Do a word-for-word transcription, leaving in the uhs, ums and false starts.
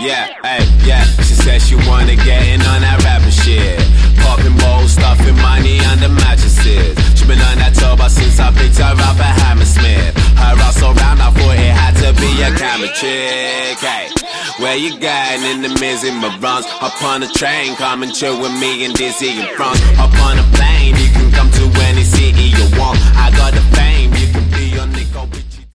Yeah, hey, yeah. She said she wanna get in on that rapping shit. Popping balls, stuffing money under mattresses. She been on that tour since I picked her up at Hammersmith. Her ass so round, I thought it had to be a camera chick. Hey, where you going in the miz in my runs? Hop on a train, come and chill with me in Dizzy in France. Hop on a plane, you can come to any city you want. I got the fame.